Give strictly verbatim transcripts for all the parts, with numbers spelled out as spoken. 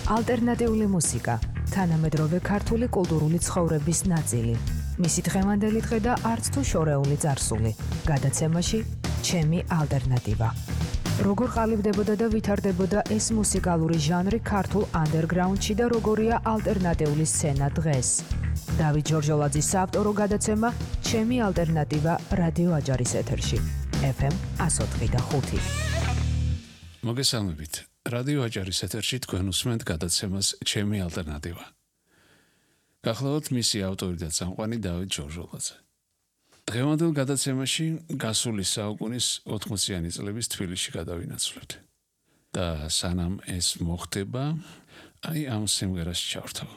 ალტერნატიული მუსიკა, თანამედროვე ქართული კულტურული ცხოვრების ნაწილი. მისი დღევანდელი დღე და არც თუ შორეული წარსული. გადაცემაში ჩემი ალტერნატივა. როგორ ყალიბდებოდა და ვითარდებოდა ეს მუსიკალური ჟანრი ქართულ ანდერგრაუნდში და როგორია ალტერნატიული სცენა დღეს. დავით ჯორჯოლაძის საავტორო გადაცემა ჩემი ალტერნატივა რადიო აჯარის ეთერში. ეფ ემ εκατო ოთხი და ხუთი. მოგესალმებით. რადიო აჯარის ეთერში თქვენ უსმენთ გადაცემას ჩემი ალტერნატივა. გახლავთ მისი ავტორი და წამყვანი დავით ჯორჯოლაძე. დღევანდელ გადაცემაში გასული საუკუნის ოთხმოციანი წლების თბილისში გადავინაცვლეთ. და სანამ ეს მოხდება, აი ამ სიმღერას ჩავრთავ.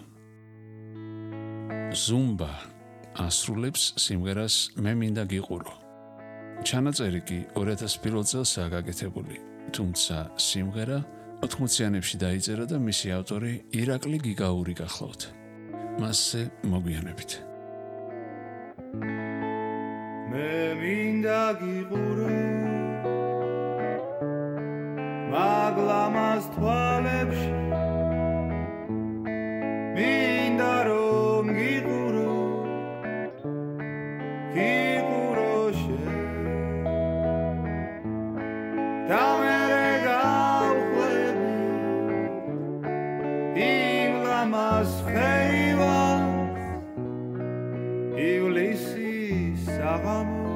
ზუმბა ასრულებს სიმღერას მე მინდა გიყურო. ჩანაწერი კი ორი ათას პირველ წელსაა გაკეთებული, თუმცა სიმღერა ოთხმოციანებში დაიწერა და მისი ავტორი ირაკლი გიგაური გახლავთ. მასზე მოგვიანებით. მე მინდა გიყურო მაგლამას თვალებში მინდა რომ გიყურო გიყურო შენ და მერე გავხვები იმ ლამას ხეივანს ივლისის საღამო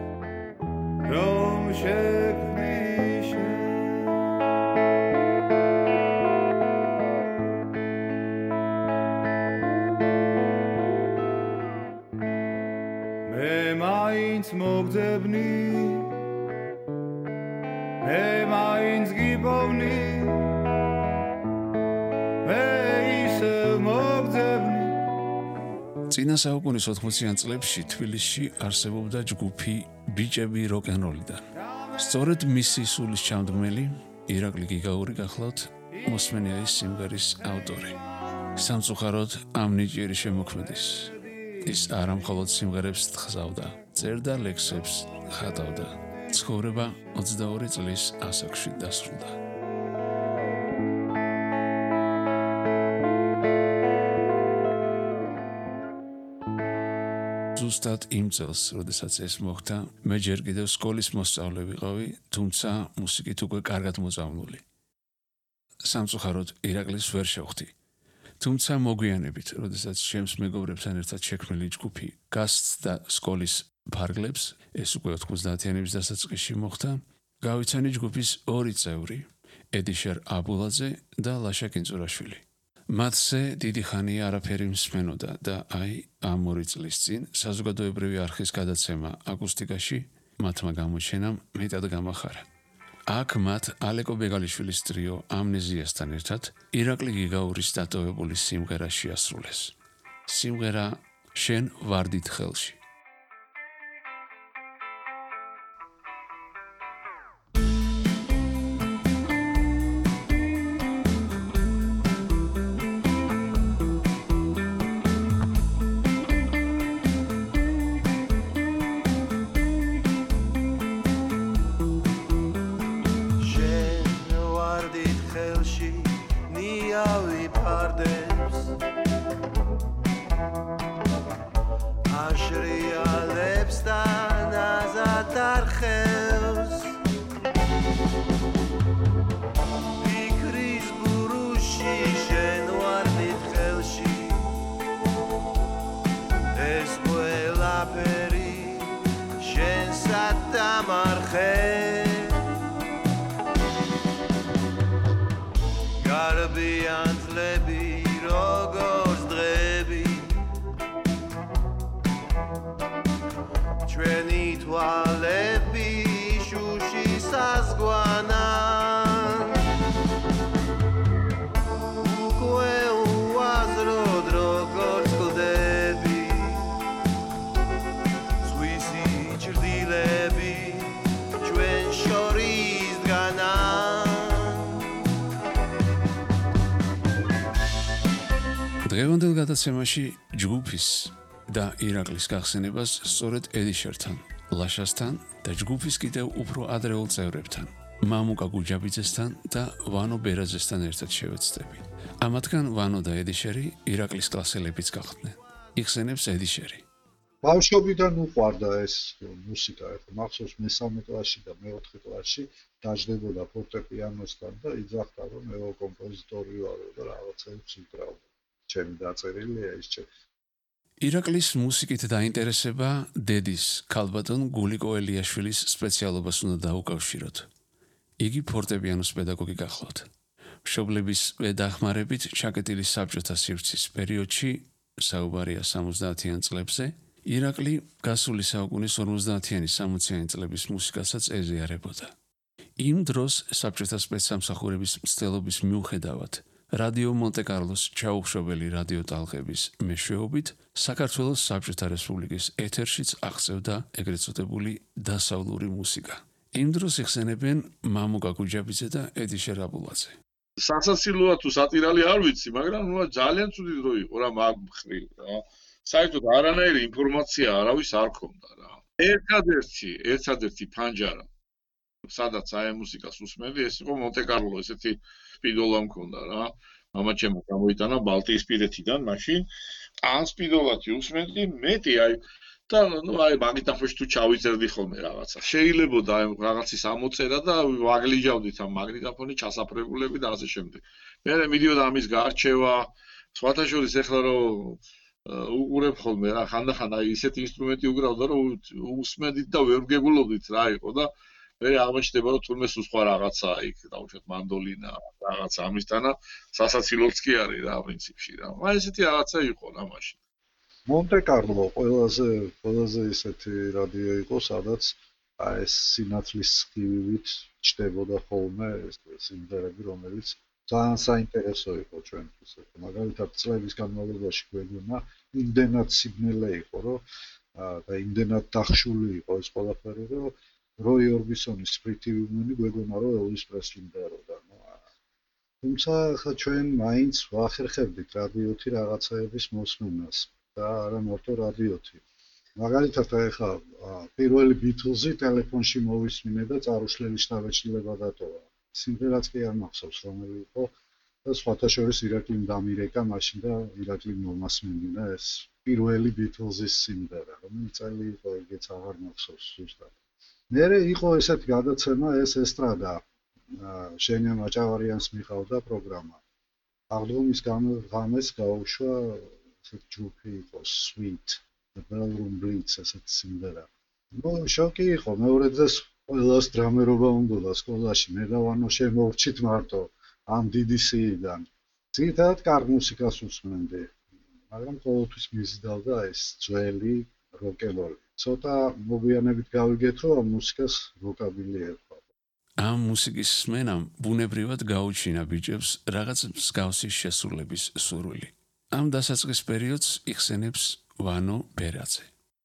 რომ შექმნი შენ მე მაინც მოგძებნი მე მაინც გიპოვნი მე ისევ მოგძებნი. წინა საუკუნის ოთხმოციან წლებში თბილისში არსებობდა ჯგუფი ბიჭები როკ-ენ-როლიდან. სწორედ მისი სულის ჩამდგმელი ირაკლი გიგაური გახლავთ მოსმენია ის სიმღერის ავტორი. სამწუხაროდ ამ ნიჭიერი შემოქმედის ის არა მხოლოდ სიმღერებს თხზავდა, წერდა ლექსებს, ხატავდა. ცხოვრება ოცდაორი წლის ასაკში დასრულდა. ზუსტად იმ წელს, როდესაც ეს მოხდა, მე ჯერ კიდევ სკოლის მოსწავლე ვიყავი, თუმცა მუსიკით უკვე კარგად მოწამლული. სამწუხაროდ ირაკლის ვერ შევხვდი. თუმცა მოგვიანებით, როდესაც ჩემს მეგობრებთან ერთად შექმნილი ჯგუფი გასცდა სკოლის ფარგლებს, ეს უკვე ოთხმოცდაათიანების დასაწყისში მოხდა, გავიცანი ჯგუფის ორი წევრი, ედიშერ აბულაძე და ლაშა კინწურაშვილი. მათზე დიდი ხანია არაფერი მსმენოდა და აი ამ ორი წლის წინ საზოგადოებრივი არხის გადაცემა აკუსტიკაში მათმა გამოჩენამ მეტად გამახარა. აქ მათ ალეკო ბეგალიშვილის ტრიო ამნეზიასთან ერთად ირაკლი გიგაურის დატოვებული სიმღერა შეასრულეს. სიმღერა შენ ვარდით ხელში. გარბიან წლები როგორც დღეები ჩვენი თვალები შუშის საზღვანან უკვე უაზროდ როგორც კლდები ზღვისი ჭრდილები ჩვენ შორის დგანან. დღევანდელ გადაცემაში ჯგუფის და ირაკლის გახსენებას სწორედ ედიშერთან, ლაშასთან და ჯგუფის კიდევ უფრო ადრეულ წევრებთან, მამუკა გუჯაბიძესთან და ვანო ბერაძესთან ერთად შევეცდები. ამათგან ვანო და ედიშერი ირაკლის კლასელებიც გახდნენ. იხსენებს ედიშერი. ბავშვობიდან უყვარდა ეს მუსიკა, ეხლა მახსოვს მესამე კლასში და მეოთხე კლასში დაждდებოდა ფორტეპიანოსთან და იძახდა რომ მე კომპოზიტორი ვარო და რაღაცებს ვიკრავდა. ჩემი დაწერილია ის ჩემი. ირაკლის მუსიკით დაინტერესება დედის ქალბატონ გულიკო ელიაშვილის სპეციალობას უნდა დაუკავშიროთ. იგი ფორტეპიანოს პედაგოგი გახლავთ. მშობლების დახმარებით ჩაკეტილი საბჭოთა სივრცის პერიოდში, საუბარია სამოცდაათიან წლებზე, ირაკლი გასული საუკუნის ორმოცდაათიანი სამოციანი წლების მუსიკასაც ეზიარებოდა. იმ დროს საბჭოთა სპეცსამსახურების მცდელობის მიუხედავად, რადიო მონტე-კარლოს ჩაუხშობელი რადიო ტალღების მეშვეობით, საქართველოს საბჭოთა რესპუბლიკის ეთერშიც აღწევდა ეგრეთ წოდებული დასავლური მუსიკა. იმ დროს იხსენებენ მამუკა გუჯაბიძე და ედიშერ აბულაძე. სასაცილოა თუ სატირალი არ ვიცი, მაგრამ ნუ ძალიან ცუდი დრო იყო რა მაგ მხრივ რა. საერთოდ არანაირი ინფორმაცია არავის არ ქონდა რა. ერთადერთი, ერთადერთი ფანჯარა, სადაც აი მუსიკას უსმენდი, ეს იყო მონტე-კარლო, ესეთი სპიდოლა მქონდა რა. მამა ჩემო გამოიტანა ბალტიისპირეთიდან მაშინ. ან სპიდოლათი უსმენდი, მეტი აი და ნუ აი მაგნიტოფონში თუ ჩავიწერდი ხოლმე რაღაცა. შეიძლებოდა აი რაღაცის ამოწერა და ვაგლიჯავდით ამ მაგნიტოფონი ჩასაფრებულები და ასე შემდეგ. მე მიდიოდა ამის გარჩევა, სხვათა შორის ეხლა რომ უყურებ ხოლმე რა, ხანდახან აი ისეთი ინსტრუმენტი უკრავდა რომ უსმენდით და ვერ ვგებულობდით რა იყო და მე აღმოჩნდება რომ თურმე სულ სხვა რაღაცაა იქ, დაუშვათ მანდოლინა, რაღაც ამისთანა სასაცილოც კი არის რა პრინციპში რა. აი ესეთი რაღაცა იყო რა მაშინ. მონტე-კარლო ყველაზე ყველაზე ისეთი რადიო იყო, სადაც აი ეს სინათლის სხივივით ჩდებოდა ხოლმე ეს სიმღერები, რომელიც ძალიან საინტერესო იყო ჩვენთვის. მაგალითად, წლების განმავლობაში გვეგონა იმდენად სიბნელე იყო, რომ და იმდენად დახშული იყო ეს ყველაფერი, რომ როი ორბისონის Pretty Woman-ი გვეგონა, რომ ელვის პრესლიმ დაეროდა. თუმცა ხა ჩვენ მაინც ვახერხებდით რადიოთი რაღაცაების მოსმენას და არა მარტო რადიოთი. მაგალითად, ეხლა პირველი Beatles-ი ტელეფონში მოვისმინე და წარუშლელი შთაბეჭდილება დატოვა. სიმღერაც კი არ მახსოვს რომელი იყო და სხვათა შორის ირაკლიმ დამირეკა მაშინ და ირაკლიმ მომასმინა ეს პირველი Beatles-ის სიმღერა, რომელიც წელი იყო, ეგეც აღარ მახსოვს ზუსტად. მერე იყო ესეთი გადაცემა, ეს ესტრადა, შენია მაჭავარიანს მიყავდა პროგრამა. აღდგომის ღამეს გაუშვა ესეთი ჯგუფი იყო Sweet, The Ballroom Blitz ესეთი სიმღერა. ნუ შოკი იყო, მეორე დღეს ყველას დრამერობა უნდა სკოლაში, მე და ვანო შემოვრჩით მარტო ამ დიდი სიიდან. ძირითადად კარგ მუსიკას უსმენდი, მაგრამ ყოველთვის მიზიდავდა ეს ძველი როკ-ენ-როლი. ცოტა მოგვიანებით გავიგეთ, რომ მუსიკას როკაბილი ერქვა. ამ მუსიკის სმენამ ბუნებრივად გაუჩინა ბიჭებს რაღაც მსგავსი შესრულების სურვილი. ამ დასაწყის პერიოდს იხსენებს ვანო ბერაძე.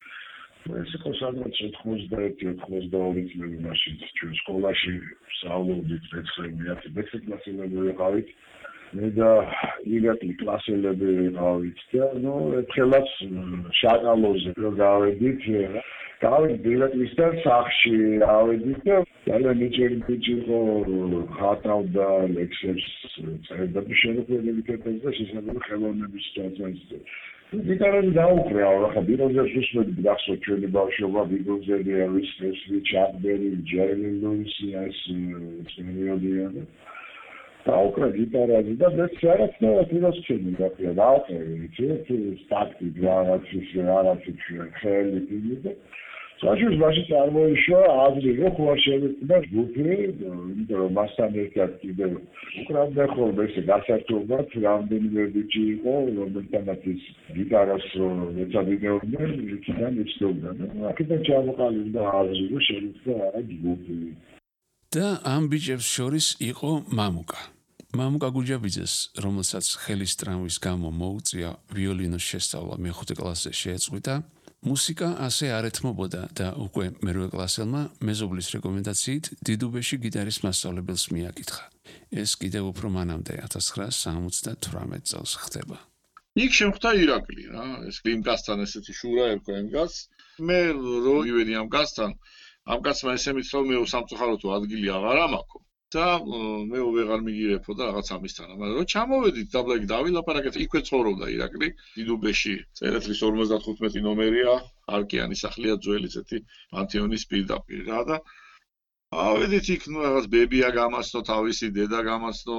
ეს იყო სადღაც ოთხმოცდაერთი ოცდაორი წლები მაშინ ჩვენ სკოლაში ვსწავლობდით მეცხრე-მეათე კლასელები ვიყავით. მე და ირაკლი კლასელები ვიყავით და ნუ ერთხელაც შაკალოზე რომ გავედით, გავედით ირაკლისთან სახლში, ავედით და ძალიან მიჭერი ბიჭი იყო, ხატავდა ლექსებს, წერდა შენობებით ეთერს და შესაძლოა ხელოვნების სიტუაციას. გიტარაზე დაუკრა, ახლა ბიჭებს უსმენდი გახსოვთ ჩვენი ბავშვობა, ბიჭები არის ესლი ჩაკბერი, ჯერმი ლუისი, ეს პერიოდია და დაუკრა გიტარაზე და მე შეარაცნovat იმას ჩემი გაფია დაუკრა ვიცი სტარტი რაღაცის რაღაცის ხელი დიდი და საერთოდ მაშინ წარმოიშვა აზრი რომ ხوار შემეწდა ჯგუფი იმიტომ რომ მასთან ერთად კიდევ უკრავდა ხოლმე ესე გასართობად რამდენიმე ბიჭი იყო რომელთანაც ის გიტარას ეცადინეობდა იქიდან იცნობდა და აქედან ჩამოყალიბდა აზრი რომ შემეწდა არა ჯგუფი და ამ ბიჭებს შორის იყო მამუკა მამუკა გუჯაბიძეს, რომელსაც ხელის ტრამვის გამო მოუწია ვიოლინოს შესწავლა მეხუთე კლასზე შეეწყვიტა, მუსიკა ასე არ ეთმობოდა და უკვე მერვე კლასელმა მეზობლის რეკომენდაციით დიდუბეში გიტარის მასწავლებელს მიაკითხა. ეს კიდევ უფრო მანამდე ათას ცხრაასი სამოცდათვრამეტ წელს ხდება. იქ შემხვდა ირაკლი რა, ეს იმ გასთან ესეთი შურა ერქვა იმ გას. მე რო მივედი ამ გასთან ამ კაცმა ესე მითხრა მე სამწუხაროდ ადგილი აღარ ამაქვს და მე ვეღარ მიგირებო და რაღაც ამისთანა, მაგრამ რომ ჩამოვედით დაბლა იქ დავილაპარაკეთ, იქვე ცხოვრობდა ირაკლი, დიდუბეში, წერეთლის ორმოცდახუთმეტი ნომერია, არკიანის სახლია ძველი ზეთი პანთეონის პირდაპირ რა და ავედით იქ ნუ რაღაც ბებია გამაცნო, თავისი დედა გამაცნო.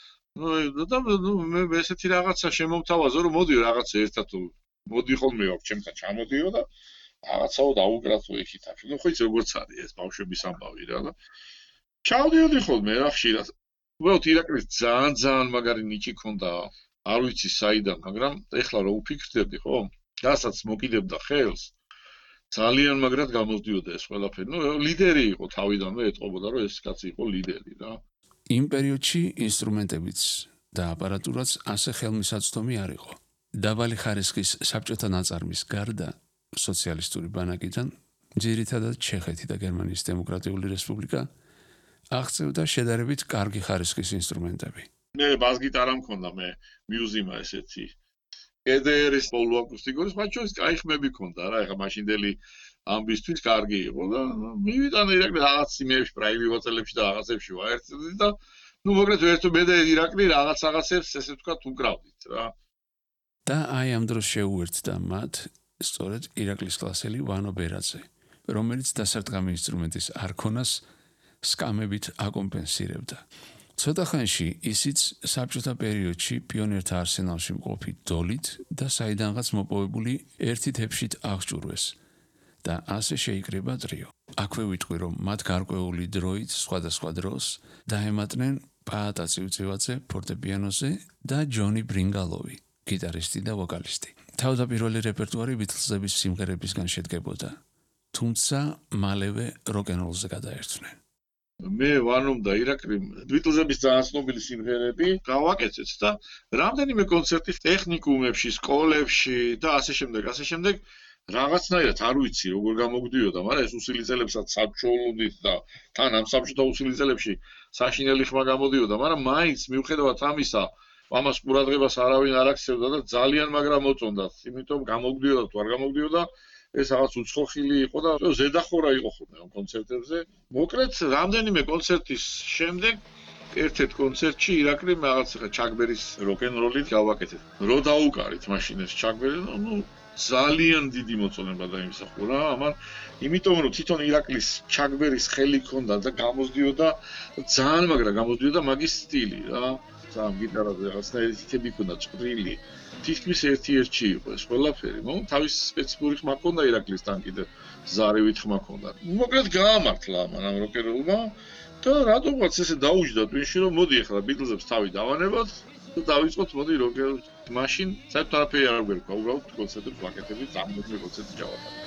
ნუ და მე ესეთი რაღაცა შემომთავაზო, რომ მოდიო რაღაც ერთად მოდი ხოლმე აქ ჩემთან ჩამოდიო და რაღაცაო დაუკრათო იქით. ნუ ხო იცი როგორც არის ეს ბავშვების ამბავი რა და ჩავდიოდი ხოლმე რა ხშირად. უბრალოდ ირაკლის ძალიან ძალიან მაგარი ნიჭი ქონდა, არ ვიცი საიდან, მაგრამ ეხლა რა უფიქრდებდი ხო? რასაც მოკიდებდა ხელს, ძალიან მაგრად გამოსდიოდა ეს ყველაფერი. ნუ ლიდერი იყო თავიდანვე ეტყობოდა, რომ ეს კაცი იყო ლიდერი რა. იმ პერიოდში ინსტრუმენტებიც და აპარატურაც ასე ხელმისაწვდომი არ იყო. დაბალი ხარისხის საბჭოთა ნაწარმის გარდა სოციალისტური ბანაკიდან ძირითადად ჩეხეთი და გერმანიის დემოკრატიული რესპუბლიკა აღწევდა შედარებით კარგი ხარისხის ინსტრუმენტები. მე ბას-გიტარა მქონდა, მე მიუზიმა ესეთი. კედერის პოლუაკუსტიკური, მათ შორის კაი ხმები მქონდა რა, ეხლა მაშინდელი ამბისთვის კარგი იყო და მივიტანე ირაკლი რაღაც იმეებში, პრაივატ წელებში და რაღაცებში ვაერთდი და ნუ მოკლედ ერთო მე და ირაკლი რაღაც რაღაცებს ესე ვთქვათ უკრავდით რა. და აი ამ დროს შეუერთდა მათ სწორედ ირაკლის კლასელი ვანო ბერაძე, რომელიც დასარტყამი ინსტრუმენტის არქონას სკამებით აკომპენსირებდა. ცოტა ხანში ისიც საბჭოთა პერიოდში პიონერთა არსენალში მყოფი დოლით და საიდანღაც მოპოვებული ერთი თეფშით აღჭურვეს და ასე შეიკრიბა ტრიო. აქვე ვიტყვი, რომ მათ გარკვეული დროით სხვადასხვა დროს დაემატნენ პაატა წივწივაძე ფორტეპიანოზე და ჯონი ბრინგალოვი, გიტარისტი და ვოკალისტი. თავდაპირველი რეპერტუარი ბიტლზების სიმღერებისგან შედგებოდა, თუმცა მალევე როკ-ენ-როლზე გადაერთვნენ. მე ვანომ და ირაკლი ბიტლზების ძალიან ცნობილი სიმღერები გავაკეთეთ და რამდენიმე კონცერტი ტექნიკუმებში, სკოლებში და ასე შემდეგ, ასე შემდეგ რაღაცნაირად არ ვიცი როგორ გამოგვდიოდა, მაგრამ ეს უსილიწელებსაც საბჭოულობით და თან ამ საბჭოთა უსილიწელებში საშინელი ხმა გამოდიოდა, მაგრამ მაინც მიუხედავად ამისა, ამას ყურადღებას არავინ არ აქცევდა და ძალიან მაგრა მოწონდათ, იმიტომ გამოგვდიოდა თუ არ გამოგვდიოდა ეს რაღაც უცხოხილი იყო და ზედახურა იყო ხოლმე ამ კონცერტებზე. მოკლედ, რამდენიმე კონცერტის შემდეგ ერთ-ერთ კონცერტში ირაკლი რაღაც ჩაკბერის როკ-ენ-როლით გავაკეთეთ. რო დაუკარით მაშინ ეს ჩაკბერი, ნუ ძალიან დიდი მოწონება დაიმსახურა, ამან იმიტომ რომ თვითონ ირაკლის ჩაკბერის ხელი ქონდა და გამოსდიოდა ძალიან მაგრა გამოსდიოდა მაგის სტილი რა. სამ გიტარაზე რაღაცნაირი თითები ქონდა წვრილი. თითქმის ერთი-ერთი იყო ეს ყველაფერი. მომ თავის სპეციფიკური ხმა ქონდა ირაკლისთან კიდე ზარივით ხმა ქონდა. მოკლედ გაამართლა ამან ამ როკერულმა და რატომღაც ესე დაუჯდა ტვინში რომ მოდი ახლა ბიტლზებს თავი დავანებოთ და დავიწყოთ მოდი როკერ მაშინ საერთოდ არაფერი არ გვერქვა, უბრალოდ კონცერტებს ვაკეთებთ, ამოდმე კონცერტი ჩავატარებთ.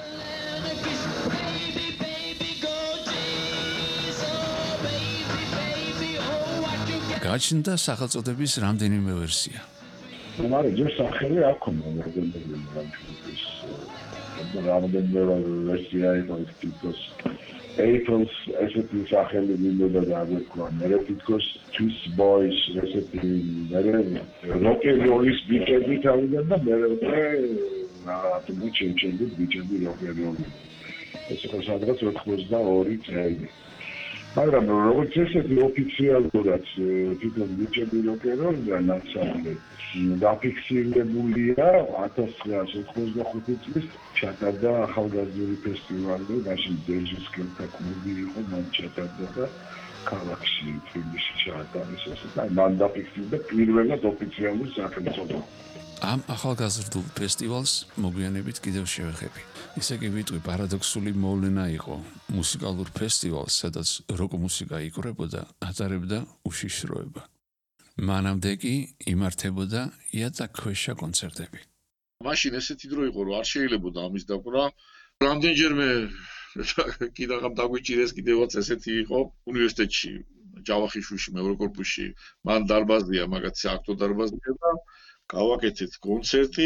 გაჩნდა სახელწოდების რამდენიმე ვერსია. მაგრამ ჯერ სახელი არ ქონდა რამდენიმე რამის. რამდენიმე ვერსია იყო თითქოს April's ესეთი სახელი მინდოდა დაგვეკვა. მე თითქოს Twins Boys ესეთი როკ-ენ-როლის ბიჭები თავიდან და მე რატომ ჩენჩენდი ბიჭები როკ-ენ-როლი. ეს იყო სადღაც ოთხმოცდაორი წელი. მაგრამ როგორც ესეთი ოფიციალურად თვითონ ბიჭები როკ-ენ-როლია ნაცნობი დაფიქსირებულია ათას ცხრაასი ოცდახუთი წლის ჩატარდა ახალგაზრდული ფესტივალი, მაშინ დეჟის კელთა კლუბი იყო, მან ჩატარდა და ქალაქში თბილისში ჩაატარეს ეს და მან დაფიქსირდა პირველად ოფიციალურ სახელმწოდო. ამ ახალგაზრდულ ფესტივალს მოგვიანებით კიდევ შევეხები. ისე კი ვიტყვი პარადოქსული მოვლენა იყო. მუსიკალურ ფესტივალს, სადაც როკ მუსიკა იკვრებოდა, ატარებდა უშიშროება. მანამდე კი იმართებოდა იატაკქვეშა კონცერტები. მაშინ ესეთი დრო იყო, რომ არ შეიძლებოდა ამის დაკვრა. რამდენჯერმე კიდე აღარ დაგვიჭირეს კიდევაც ესეთი იყო უნივერსიტეტში, ჯავახიშვილში, მეორე კორპუსში. მან დარბაზია, მაგათი აქტო დარბაზია და გავაკეთეთ კონცერტი.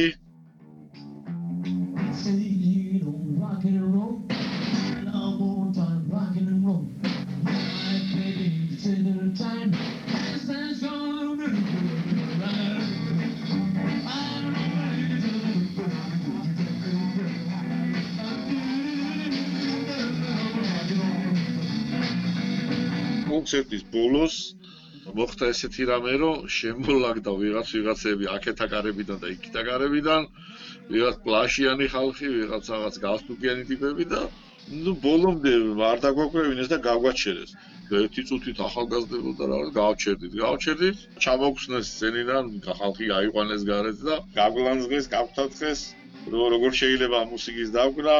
კონცერტის ბოლოს მოხდა ესეთი რამე, რომ შემოლაგდა ვიღაც ვიღაცები აქეთ აკარებიდან და იქით აკარებიდან, ვიღაც პლაშიანი ხალხი, ვიღაც რაღაც გასტუკიანი ტიპები და ნუ ბოლომდე არ დაგვაკვირვინეს და გავგვაჩერეს. ერთი წუთით ახალგაზრდებოდა რაღაც გავჩერდით, გავჩერდით, ჩამოგხსნეს სცენიდან, ხალხი აიყვანეს გარეთ და გაგვლანძღეს, გავთათხეს, რომ როგორ შეიძლება მუსიკის დაკვრა.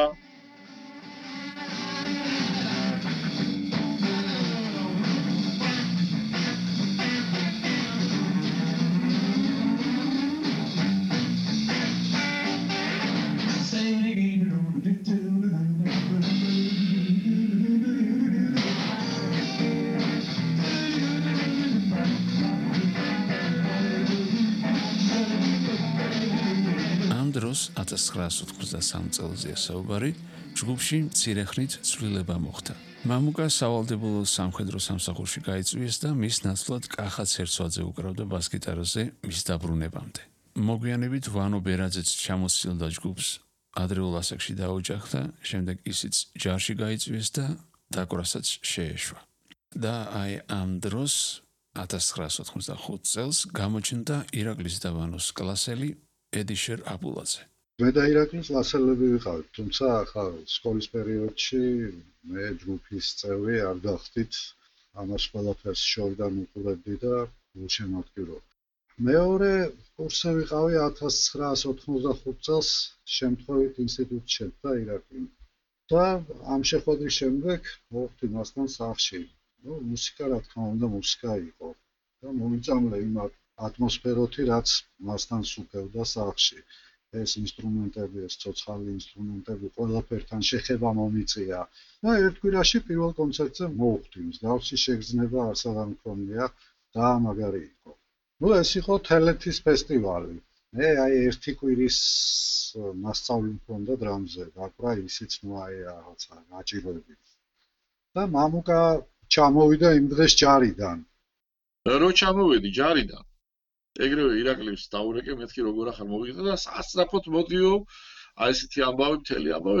ათას ცხრაასი ოცდასამი წელზეა საუბარი, ჯგუფში მცირე ხნით ცვლილება მოხდა. მამუკა სავალდებულო სამხედრო სამსახურში გაიწვიეს და მის ნაცვლად კახა ცერცვაძე უკრავდა ბას-გიტარაზე მის დაბრუნებამდე. მოგვიანებით ვანო ბერაძეც ჩამოსცილდა ჯგუფს, ადრეულ ასაკში დაოჯახდა, შემდეგ ისიც ჯარში გაიწვიეს და დაკვრასაც შეეშვა. და აი ამ დროს ათას ცხრაასი ოცდახუთი წელს გამოჩნდა ირაკლის და ვანოს კლასელი ედიშერ აბულაძე. მე და ირაკლის კლასელები ვიყავით, თუმცა ახლა სკოლის პერიოდში მე ჯგუფის წევრი არ გახდით, ამას ყველაფერს შორიდან უყურებდი და უშემოთქვირო. მეორე კურსზე ვიყავი ათას ცხრაასი ოცდახუთი წელს, შემთხვევით ინსტიტუტში შეხვდა ირაკლი. და ამ შეხვედრის შემდეგ მოვხდი მასთან სახლში. ნუ მუსიკა რა თქმა უნდა მუსიკა იყო და მომიწამლა იმ ატმოსფეროთი, რაც მასთან სუფევდა სახლში. ეს ინსტრუმენტები, ეს ცოცხალი ინსტრუმენტები, ყველაფერთან შეხება მომიწია. და ერთ კვირაში პირველ კონცერტზე მოვხდი, მსგავსი შეგრძნება არც აღარ მქონია და მაგარი იყო. ნუ ეს იყო თელეთის ფესტივალი. მე აი ერთი კვირის მასწავლი მქონდა დრამზე, დაკვრა ისიც ნუ აი რაღაცა გაჭირვებით. და მამუკა ჩამოვიდა იმ დღეს ჯარიდან. რო ჩამოვედი ჯარიდან ეგრევე ირაკლებს დაურეკე მეთქი როგორ ახალ მოვიდა და სასწრაფოდ მოდიო აი ესეთი ამბავი მთელი ამბავი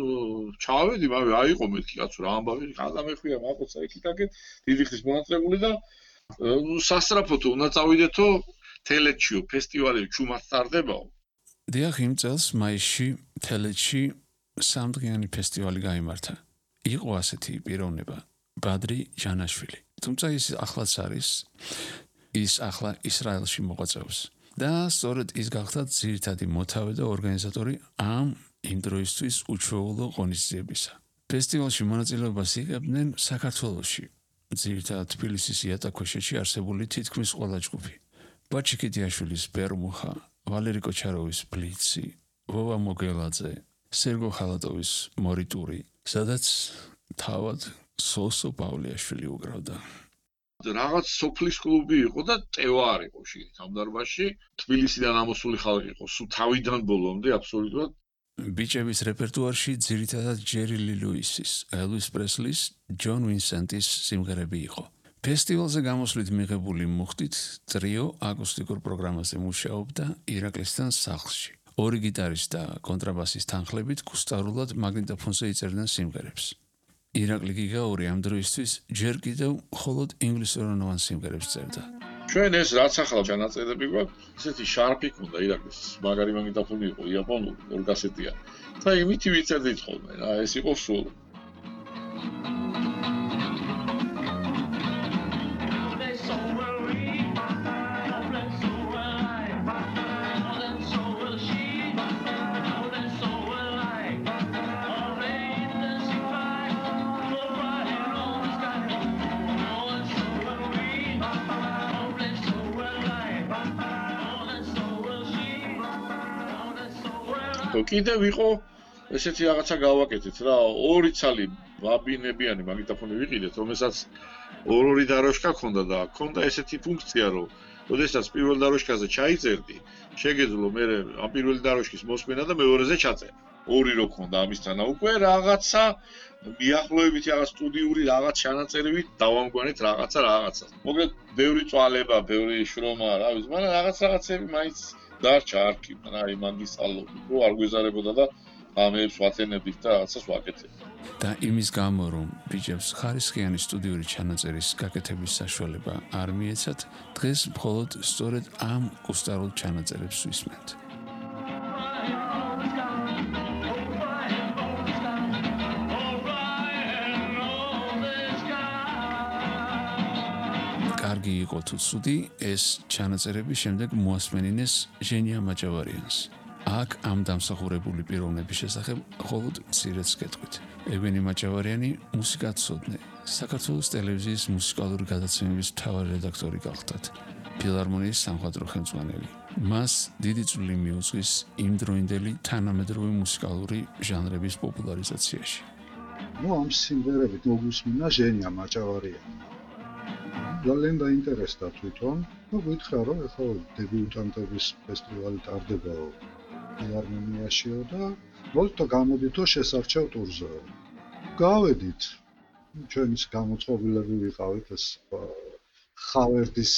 ჩავედი მაგრამ აიყო მეთქი კაცო რა ამბავი გადამეხვია მაყოცა ეკიტაკეთ დიდი ხნის მონაწილებული და სასწრაფოდ უნდა წავიდეთო თელეთშიო ფესტივალი ჩუმად სტარდებაო. დიახ, იმ წელს მაისში თელეთში სამდღიანი ფესტივალი გაიმართა. იყო ასეთი პიროვნება ბადრი ჯანაშვილი. თუმცა ის ახლაც არის ის ახლა ისრაელში მოღვაწეობს და სწორედ ის გახდა ძირითადი მოთავე და ორგანიზატორი ამ იმ დროისთვის უჩვეულო ღონისძიებისა. ფესტივალში მონაწილეობას იღებდნენ საქართველოში, ძირითადად თბილისის იატაკქვეშეთში არსებული თითქმის ყველა ჯგუფი. ბაჩი კიტიაშვილის ბერმუხა, ვალერი კოჩაროვის ბლიცი, ვოვა მოგელაძე, სერგო ხალატოვის მორიტური, სადაც თავად სოსო პავლეაშვილი უკრავდა. რაღაც სოფლის კლუბი იყო და ტევარ იყო შიგნით ამ დარბაზში. თბილისიდან ამოსული ხალხი იყო, სულ თავიდან ბოლომდე აბსოლუტურად. ბიჭების რეპერტუარში ძირითადად ჯერი ლი ლუისის, ელვის პრესლის, ჯონ ვინსენტის სიმღერები იყო. ფესტივალზე გამოსვლით მიღებული მუხტით ტრიო აკუსტიკურ პროგრამაზე მუშაობდა ირაკლისთან სახლში. ორი გიტარის და კონტრაბასის თანხლებით კუსტარულად მაგნიტოფონზე იწერდნენ სიმღერებს. ირაკლი გიგაური ამ დროისთვის ჯერ კიდევ მხოლოდ ინგლისურენოვან სიმღერებს წერდა. ჩვენ ეს რაც ახლა ჩანაწერები გვაქვს, ესეთი შარპი ქონდა ირაკლის, მაგარი მაგნიტოფონი იყო იაპონური, ორ კასეტია. და იმით ვიწერდით ხოლმე, რა ეს იყო სულ. კიდევ იყო ესეთი რაღაცა გავაკეთეთ რა, ორი ცალი ვაბინებიანი მაგნიტოფონი ვიყიდეთ, რომელსაც ორ-ორი დაროშკა ქონდა და ქონდა ესეთი ფუნქცია, რომ როდესაც პირველ დაროშკაზე ჩაიწერდი, შეგეძლო მე ამ პირველი დაროშკის მოსმენა და მეორეზე ჩაწერა. ორი რო ქონდა ამისთანა უკვე რაღაცა მიახლოებით რაღაც სტუდიური რაღაც ჩანაწერებით დავამგვანეთ რაღაცა რაღაცა. მოკლედ ბევრი წვალება, ბევრი შრომა, რა ვიცი, მაგრამ რაღაც რაღაცები მაინც დარჩა არქივთან, აი მაგის ალო, რო არ გვეზარებოდა და ამებს ვაცენებით და რაღაცას ვაკეთებ. და იმის გამო რომ ბიჭებს ხარისხიანი სტუდიური ჩანაწერის გაკეთების საშუალება არ მიეცათ, დღეს მხოლოდ სწორედ ამ კუსტარულ ჩანაწერებს ვისმენთ. კარგი იყო თუ ცუდი, ეს ჩანაწერები შემდეგ მოასმენინეს ჟენია მაჭავარიანს. აქ ამ დამსახურებული პიროვნების შესახებ მხოლოდ მცირეც გეტყვით. ევგენი მაჭავარიანი მუსიკათსოდნე, საქართველოს ტელევიზიის მუსიკალური გადაცემების მთავარი რედაქტორი გახლდათ, ფილარმონიის სამხატვრო ხელმძღვანელი. მას დიდი წვლილი მიუძღვის იმდროინდელი თანამედროვე მუსიკალური ჟანრების პოპულარიზაციაში. ნუ ამ სიმღერებით მოგუსმინა ჟენია მაჭავარიანი. ძალიან დაინტერესდა თვითონ, ну გითხრა რომ ეხლა დებიუტანტების ფესტივალი ტარდებაო ფილარმონიაშიო და მოლტო გამოდითო შესარჩევ ტურზე. გავედით. ჩვენს გამოწყობილები ვიყავით ეს ხავერდის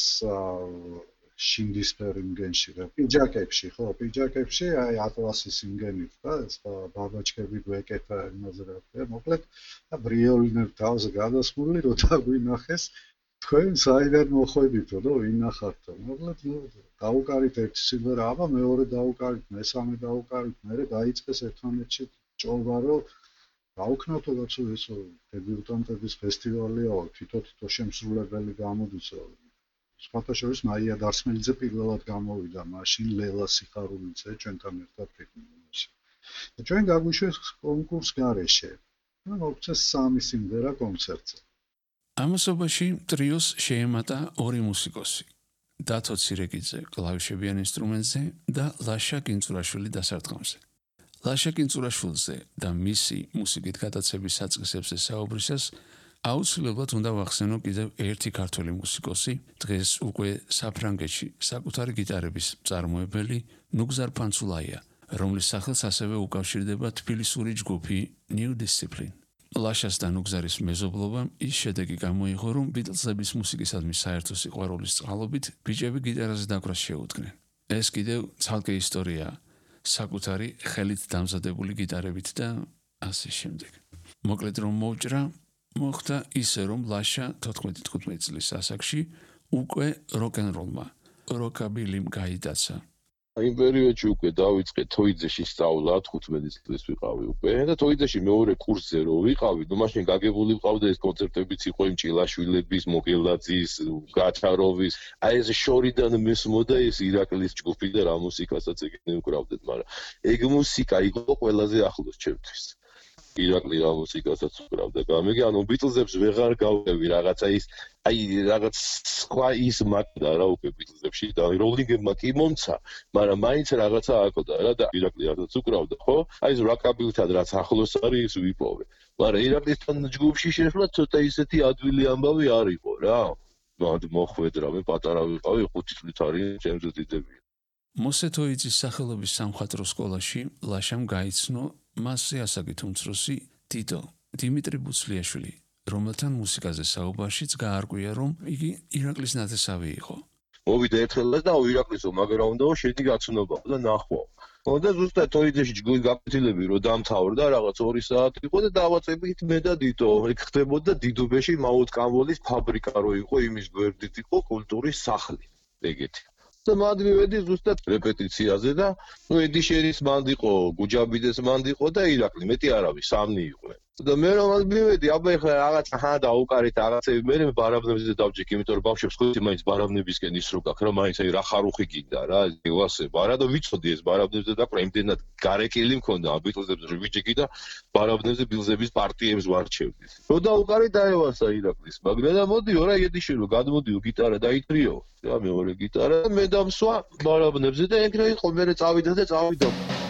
შინდისფერ იმგენში და პიჯაკებში, ხო, პიჯაკებში აი ატლასის იმგენით და ეს ბაბაჩკები გვეკეთა იმაზე რა ქვია, მოკლედ და ბრიოლინერ თავზე გადასმული რო დაგვინახეს თქვენ საიდან მოხვედითო და ვინახავთო. მოკლედ დაუკარით ერთი სიმღერა, აბა მეორე დაუკარით, მესამე დაუკარით, მერე დაიწყეს ერთმანეთში ჭოლვა, რომ დაუქნათო კაცო ესო დებიუტანტების ფესტივალია, თვითო-თვითო შემსრულებელი გამოდიცო. სხვათა შორის მაია დარსმელიძე პირველად გამოვიდა, მაშინ ლელა სიხარულიძე ჩვენთან ერთად ფიქრობდნენ. და ჩვენ გაგვიშვეს კონკურს გარეშე. და მოგწეს სამი სიმღერა კონცერტზე. ამასობაში ტრიოს შეემატა ორი მუსიკოსი. დათო ცირეკიძე კლავიშებიან ინსტრუმენტზე და ლაშა კინწურაშვილი დასარტყამზე. ლაშა კინწურაშვილზე და მისი მუსიკით გადაცების საწყისებზე საუბრისას აუცილებლად უნდა ვახსენო კიდევ ერთი ქართველი მუსიკოსი, დღეს უკვე საფრანგეთში საკუთარი გიტარების მწარმოებელი ნუგზარ ფანცულაია, რომლის სახელს ასევე უკავშირდება თბილისური ჯგუფი New Discipline. ლაშას და ნუგზარის მეზობლობამ ის შედეგი გამოიღო, რომ ბიტლზების მუსიკისადმი საერთო სიყვარულის წყალობით ბიჭები გიტარაზე დაკვრას შეუდგნენ. ეს კიდევ ცალკე ისტორია, საკუთარი ხელით დამზადებული გიტარებით და ასე შემდეგ. მოკლედ რომ მოვჭრა, მოხდა ისე, რომ ლაშა თოთხმეტი წლის ასაკში უკვე როკ-ენ-როლმა, როკაბილიმ გაიდაცა. იმ პერიოდში უკვე დავიწყე თოიძეში სწავლა, თხუთმეტი წლის ვიყავი უკვე და თოიძეში მეორე კურსზე რო ვიყავი, ნუ მაშინ გაგებული ვყავდა ეს კონცერტებიც იყო იმ ჭილაშვილების, მოგელაძის, გაჩაროვის, აი ეს შორიდან მისმოდა ეს ირაკლის ჯგუფი და რა მუსიკასაც ეგენი უკრავდნენ, მაგრამ ეგ მუსიკა იყო ყველაზე ახლოს ჩემთვის. ირაკლი რა მუსიკასაც უკრავდა. გამიგე, ანუ ბიტლზებს ვეღარ გავყევი რაღაცა ის, აი რაღაც სხვა ის მაკდა რა უკვე ბიტლზებში და როლინგებმა კი მომცა, მაგრამ მაინც რაღაცა აკოდა რა და ირაკლი რასაც უკრავდა, ხო? აი ეს როკაბილთან რაც ახლოს არის ის ვიპოვე. მაგრამ ირაკლისთან ჯგუფში შესვლა ცოტა ისეთი ადვილი ამბავი არ იყო რა. მოდ მოხვედრა, მე პატარა ვიყავი, ხუთი წლით არის ჩემზე დიდები. მოსეთოიძის სახელობის სამხატვრო სკოლაში ლაშამ გაიცნო მასზე ასაკით უმცროსი თითო დიმიტრი ბუცლიაშვილი, რომელთან მუსიკაზე საუბარშიც გაარკვია, რომ იგი ირაკლის ნათესავი იყო. მოვიდა ერთხელ და ირაკლისო, მაგრამ უნდაო შედი გაცნობაო და ნახვაო. და ზუსტად თოიძეში ჯგუფი გაფეთილები რომ დამთავრდა, რაღაც ორი საათი იყო და დავაწებით მე და დიტო. ეგ ხდებოდა დიდუბეში მაუტკამოლის ფაბრიკა რო იყო, იმის გვერდით იყო კულტურის სახლი. ეგეთი. და მანდ მივედი ზუსტად რეპეტიციაზე და ნუ ედიშერის მანდ იყო, გუჯაბიდეს მანდ იყო და ირაკლი, მეტი არავის, სამნი იყვნენ. და მე რომ მივედი, აბა ეხლა რაღაც ჰა დაუკარით რაღაცები, მე ბარაბნებზე დავჭიქ, იმიტომ რომ ბავშვებს ხუთი მაინც ბარაბნებისკენ ისრო გაქვს, რა მაინც აი რა ხარუხი გინდა რა, ევასე, არა და ვიცოდი ეს ბარაბნებზე დაკვრა, იმდენად გარეკილი მქონდა აბიტლზებზე ვიჯიგი და ბარაბნებზე ბილზების პარტიებს ვარჩევდი. რო დაუკარით დაევასა ირაკლის, მაგრამ და მოდი, ორა ედიშერო, გადმოდიო გიტარა დაიტრიო. და მეორე გიტარა და მე დამსვა ბარაბნებზე და ეგრე იყო, მე წავიდა და წავიდა.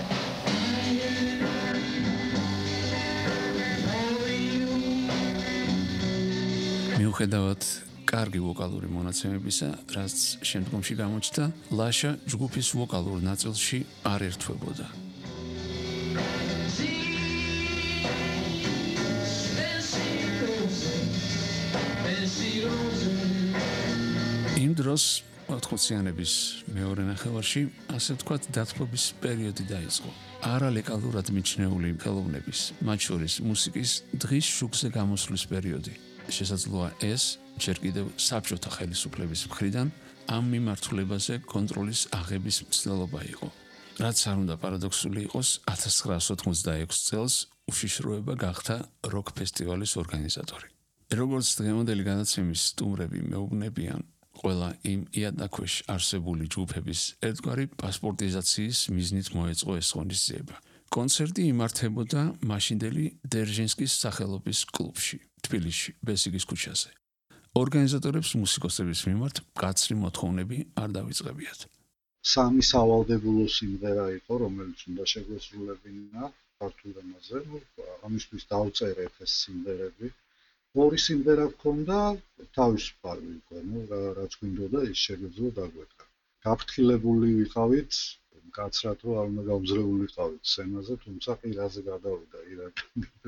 მიუხედავად კარგი ვოკალური მონაცემებისა, რაც შემდგომში გამოჩნდა, ლაშა ჯგუფის ვოკალურ ნაწილში არ ერთვებოდა. იმ დროს ოთხმოციანების მეორე ნახევარში, ასე ვთქვათ, დათბობის პერიოდი დაიწყო. არალეგალურად მიჩნეული ხელოვნების, მათ შორის მუსიკის დღის შუქზე გამოსვლის პერიოდი. შესაძლოა ეს ჯერ კიდევ საბჭოთა ხელისუფლების მხრიდან ამ მიმართულებაზე კონტროლის აღების მცდელობა იყო. რაც არ უნდა პარადოქსული იყოს, ათას ცხრაასი ოთხმოცდაექვსი წელს უშიშროება გახდა როკ ფესტივალის ორგანიზატორი. როგორც დღევანდელი განაცემის სტუმრები მეუბნებიან, ყველა იმ იატაკქვეშ არსებული ჯგუფების ერთგვარი პასპორტიზაციის მიზნით მოეწყო ეს ღონისძიება. კონცერტი იმართებოდა მაშინდელი დერჟინსკის სახელობის კლუბში, თბილისში, ბესიკის ქუჩაზე. ორგანიზატორებს მუსიკოსების მიმართ მკაცრი მოთხოვნები არ დავიწყებიათ. სამი სავალდებულო სიმღერა იყო, რომელიც უნდა შეგვესრულებინა ქართულ ენაზე. ამისთვის დავწერეთ ეს სიმღერები. ორი სიმღერა გქონდა თავისუფალი იყო, ნუ რაც გვინდოდა ის შეგვეძლო დაგვეტყვა. გაფრთხილებული ვიყავით, მკაცრად რომ არ უნდა გავძრეული ვიყავით სცენაზე, თუმცა ყირაზე გადავიდა ირაკი.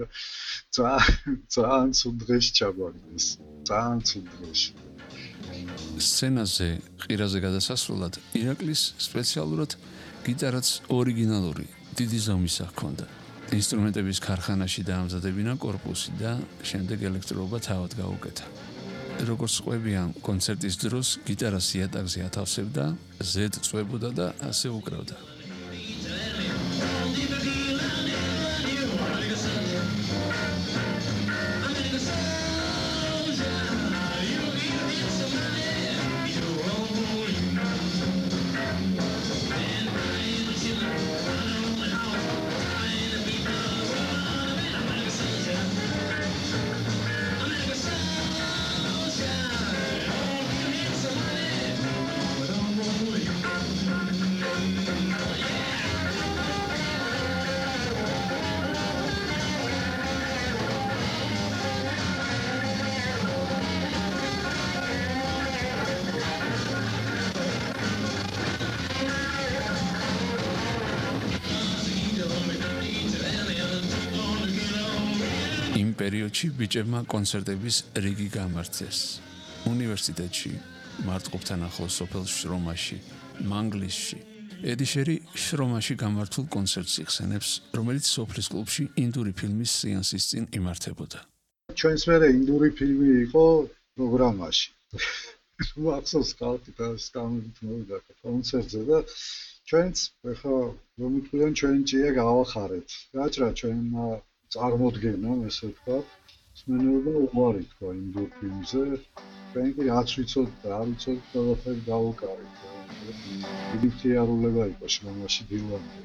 ძალიან ცუდ დღეში ჩაგვაგდეს. ძალიან ცუდ დღეში. სცენაზე ყირაზე გადასასვლელად ირაკლის სპეციალურად გიტარაც ორიგინალური დიდი ზომის ჰქონდა. ინსტრუმენტების ქარხანაში დაამზადებინა კორპუსი და შემდეგ ელექტროობა თავად გაუკეთა. როგორც ყვებიან, კონცერტის დროს გიტარას იატაკზე ათავსებდა, ზედ წვებოდა და ასე უკრავდა. იმ პერიოდში ბიჭებმა კონცერტების რიგი გამართეს. უნივერსიტეტში, მარტყოფთან ახლოს სოფელ შრომაში, მანგლისში. ედიშერი შრომაში გამართულ კონცერტს იხსენებს, რომელიც სოფლის კლუბში ინდური ფილმის სეანსის წინ იმართებოდა. ჩვენს მერე ინდური ფილმი იყო პროგრამაში. მახსოვს ხალხი დასკამით მოვიდა კონცერტზე და ჩვენც ახლა რომ თქვენ ჩვენ ჭია გავახარეთ. გაჭრა ჩვენ წარმოდგენა, ესე ვთქვათ, მსმენელობა უარი თქვა ინდურ ფილმზე. ჩვენ კი რაც ვიცოთ და არ ვიცოთ, ყველაფერი გავუკარით. დიდი თეარულება იყო შრომაში დილამდე.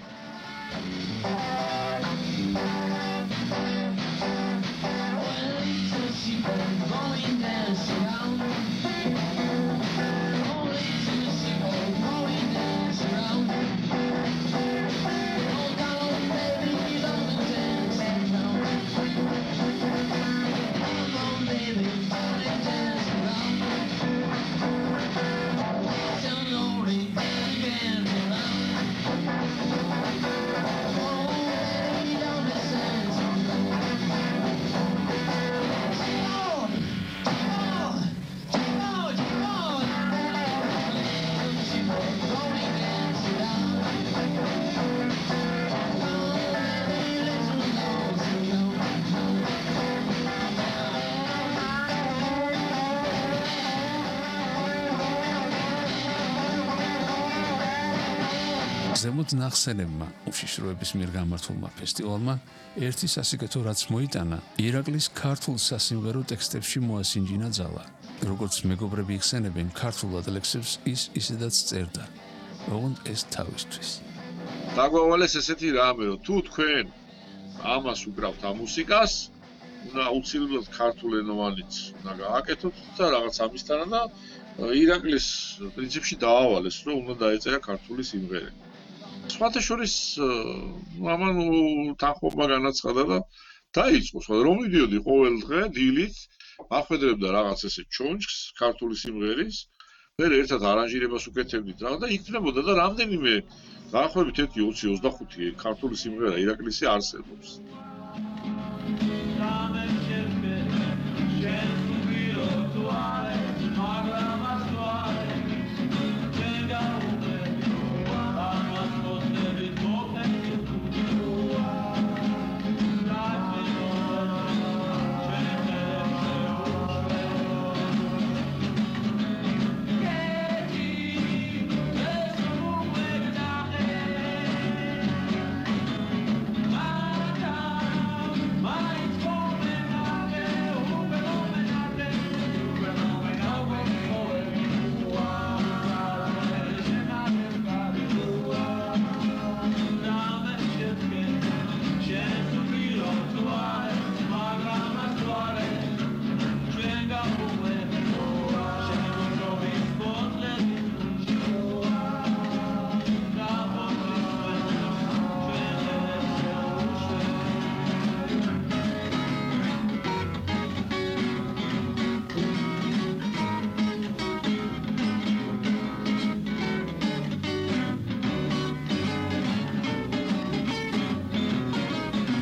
ზემოთ ნახსენებმა უშიშროების მიერ გამართულმა ფესტივალმა ერთი სასიკეთო რაც მოიტანა, ირაკლის ქართულ სასიმღერო ტექსტებში მოასინჯინა ძალა. როგორც მეგობრები იხსენებენ, ქართულად ლექსებს ის ისედაც წერდა. ოღონდ ეს თავისთვის. დაგვავალეს ესეთი რამე, რომ თუ თქვენ ამას უკრავთ ამ მუსიკას, უნდა აუცილებლად ქართულენოვანიც უნდა გააკეთოთ და რაღაც ამისთანა და ირაკლის პრინციპში დაავალეს, რომ უნდა დაეწერა ქართული სიმღერები. სხვათა შორის ამან თანხმობა განაცხადა და დაიწყო, რომ მიდიოდი ყოველ დღე დილით, ახვედრებდა რაღაც ესე ჩონჩქს ქართული სიმღერის, მერე ერთად არანჟირებას უკეთებდით რა და იქნებოდა და რამდენიმე დაახლოებით ერთი ოცი ოცდახუთი ქართული სიმღერა ირაკლისი არსებობს.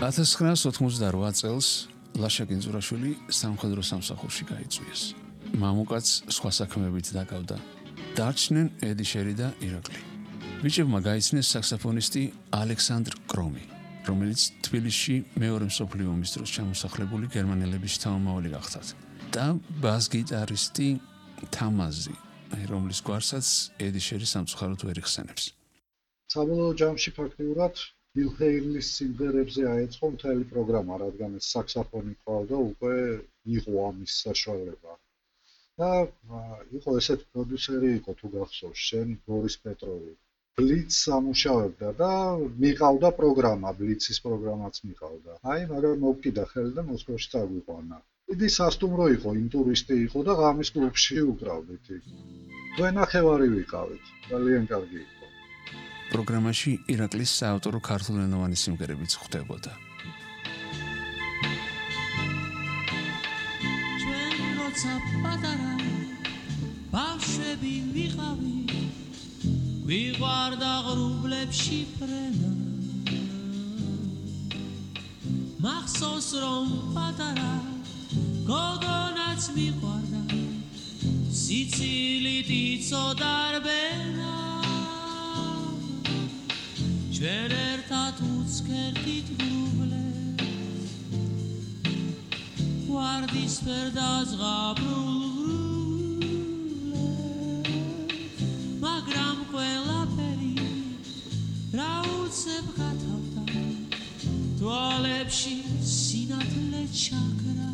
ათას ცხრაასი ოთხმოცდაოთხ წელს ლაშა კინძურაშვილი სამხედრო სამსახურში გაიწვიეს. მამუკაც სხვა საქმეებით დაკავდა. დარჩნენ ედიშერი და ირაკლი. ბიჭებმა გაიცნეს საქსოფონისტი ალექსანდრ კრომი, რომელიც თბილისში მეორე მსოფლიო ომის დროს ჩამოსახლებული გერმანელების შთამომავალი გახდათ და ბას-გიტარისტი თამაზი, რომლის გვარსაც ედიშერი სამწუხაროდ ვერ იხსენებს. საბოლოო ჯამში ფაქტიურად ვილჰეიმის სიმღერებზე აეწყო მთელი პროგრამა, რადგან ეს საქსოფონი ყავდა, უკვე იყო ამის საშუალება. და იყო ესეთი პროდიუსერი იყო თუ გახსოვს შენ, ბორის პეტროვი. ბლიცს ამუშავებდა და მიყავდა პროგრამა, ბლიცის პროგრამაც მიყავდა. აი, მაგრამ მოვკიდა ხელი და მოსკოვში წაგვიყვანა. დიდი სასტუმრო იყო, იმ ტურისტი იყო და ღამის კლუბში უკრავდით. თქვენ ნახევარი ვიყავით, ძალიან კარგი იყო. პროგრამაში ირაკლის საავტორო ქართულენოვანი სიმღერებიც ხვდებოდა. ჩვენ როცა პატარა ბავშვები ვიყავით, გვიყვარდა ღრუბლებში ფრენა. მახსოვს რომ პატარა გოგონაც მიყვარდა, სიცილით იცოდა რბენა. ჩვენ ერთად უცქერდით ღრუბლებს, ვარდისფერ და ზღაპრულ ღრუბლებს, მაგრამ ყველაფერი რა უცებ გათავდა, თვალებში სინათლე ჩაქრა.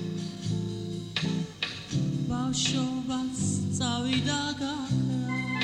ბავშვობას წავიდა გაქრა.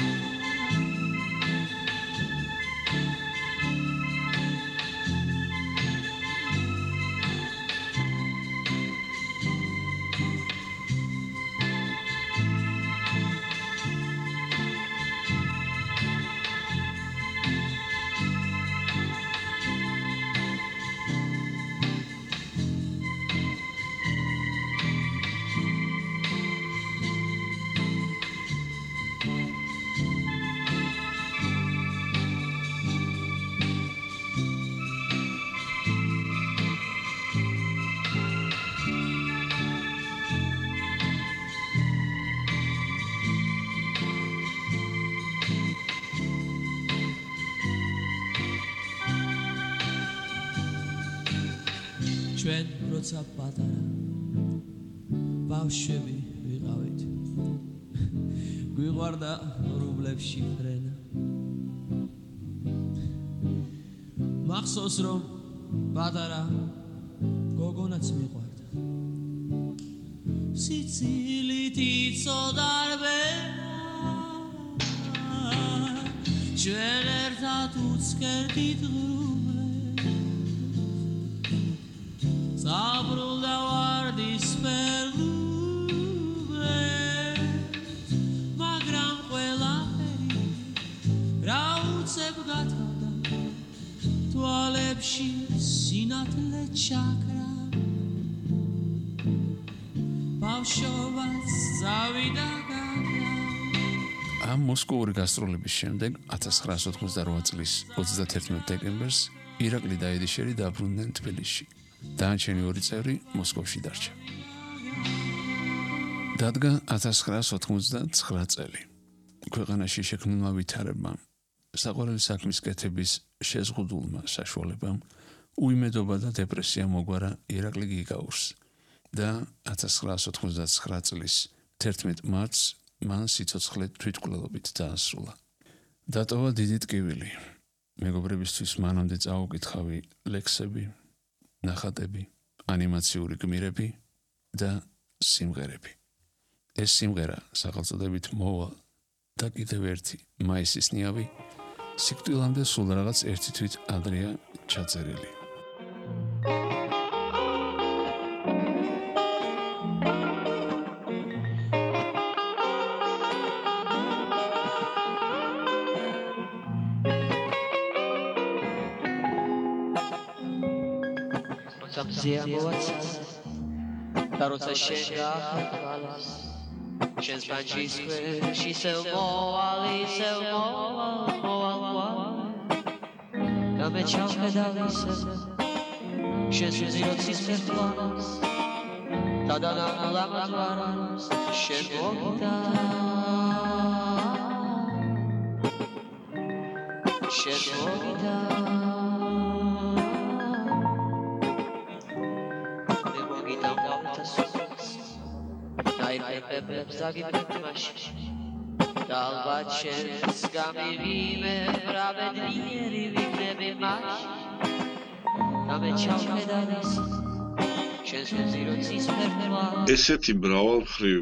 ჩვენ როცა პატარა ბავშვები ვიყავით, გვიყვარდა ღრუბლებში ფრენა. მახსოვს რომ პატარა გოგონაც მიყვარდა, სიცილით იცოდა რბენა. ჩვენ ერთად უცქერდით ზღაპრულ და ვარდისფერ ღრუბლებს, მაგრამ ყველაფერი რა უცებ გათავდა, თვალებში სინათლე ჩაქრა. ბავშვობას წავიდა გაქრა. ამ მოსკოვური გასტროლების შემდეგ ათას ცხრაასი ოთხმოცდაოთხ წლის ოცდათერთმეტ დეკემბერს ირაკლი და ედიშერი დაბრუნდნენ თბილისში. დანარჩენი ორი წევრი მოსკოვში დარჩა. დადგა ათას ცხრაასი ოთხმოცდაცხრა წელი. ქვეყანაში შექმნილმა ვითარებამ, საყვარელი საქმის კეთების შეზღუდულმა საშუალებამ, უიმედობა და დეპრესია მოგვარა ირაკლი გიგაურს და ათას ცხრაასი ოთხმოცდაცხრა წლის თერთმეტ მარტს მან სიცოცხლე თვითმკვლელობით დაასრულა. დატოვა დიდი ტკივილი. მეგობრებისთვის მანამდე წაუკითხავი ლექსები, ნახატები, ანიმაციური გმირები და სიმღერები. ეს სიმღერა სახელწოდებით მოვალ და კიდევ ერთი მაისის ნიავი სიკვდილამდე სულ რაღაც ერთი თვით ადრეა ჩაწერილი. Zia moaca, da roca sięga chwalec. Przez Franciszkę si se umołali, se umołali, mołal, mołal. Ja me ciągle dali se, შესვიძილოცის ფერტვას და დანამლამაზვარს შენ მოგიდა შენ მოგიდა მე მოგიდა გავთასოს დაიფებებს დაგიფეთმაში და ალბათ შენს გამივიმე ბრაბედნიერი ვიქნები მაშინ ესეთი მრავალმხრივ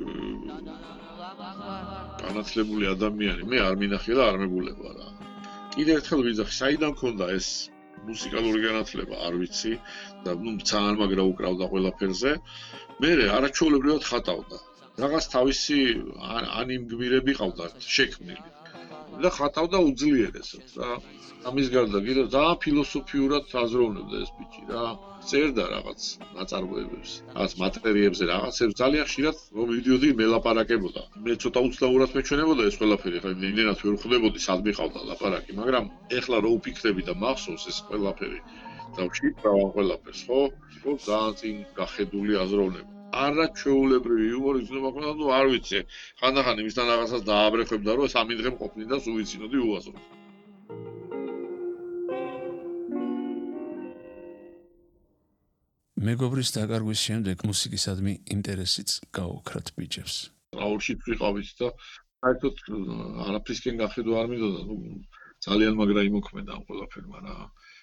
განათლებული ადამიანი მე არ მინახე და არ მეგულება რა. კიდევ ერთხელ ვიძახი, საიდან მქონდა ეს მუსიკალური განათლება, არ ვიცი და ნუ ძალიან მაგრა უკრავდა ყველაფერზე. მე არაჩვეულებრივად ხატავდა. რაღაც თავისი ანიმგმირები ყავდა შექმნილი. და ხატავდა უძლიერესად რა. ამის გარდა კიდევ ძალიან ფილოსოფიურად აზროვნებდა ეს ბიჭი რა. წერდა რაღაც ნაწარმოებებს, რაღაც მატერიებზე, რაღაცებს ძალიან ხშირად რომ მივიდიოდი მელაპარაკებოდა. მე ცოტა უცნაურად მეჩვენებოდა ეს ყველაფერი, ხა იმდენად ვერ ხვდებოდი სად მიყავდა ლაპარაკი, მაგრამ ეხლა რო ვფიქრები და მახსოვს ეს ყველაფერი და ვშიფრავ ამ ყველაფერს, ხო? ხო ძალიან წინ გახედული აზროვნება. არაჩვეულებრივი იუმორი ძნება ქონდა, ნუ არ ვიცი. ხანდახან იმისთან რაღაცას დააბრეხვებდა, რომ სამი დღე მყოფნი და სულ ვიცინოდი უაზრო. მეგობრის დაკარგვის შემდეგ მუსიკისადმი ინტერესიც გაუქრათ ბიჭებს. აურშიც ვიყავით და საერთოდ არაფრისკენ გახედვა არ მინდოდა, ნუ ძალიან მაგრა იმოქმედა ამ ყველაფერმა რა.